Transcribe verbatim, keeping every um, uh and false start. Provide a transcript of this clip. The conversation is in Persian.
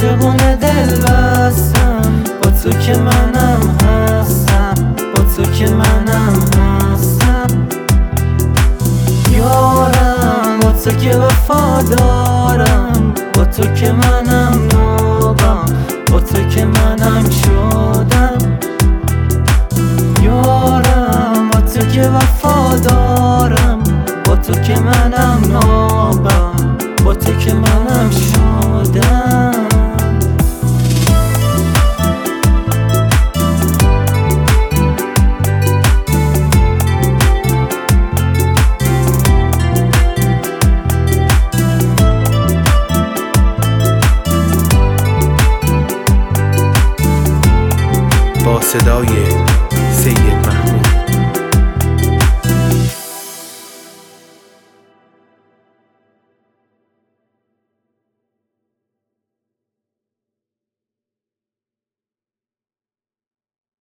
عاشقونه دل بستم، با تو که منم هستم، با تو که منم هستم یارم، با تو که وفادارم، با تو که منم نوبم، با تو که منم شدم یارم، با تو که وفادارم، با تو که منم نوبم، با تو که منم شدم. با صدای